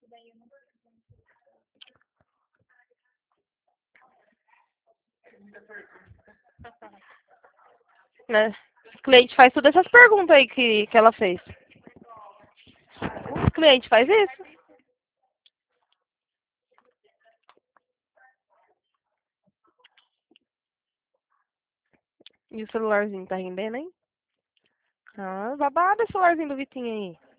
Né? O cliente faz todas essas perguntas aí que ela fez. O cliente faz isso. E o celularzinho tá rendendo, hein? Ah, babado esse celularzinho do Vitinho aí.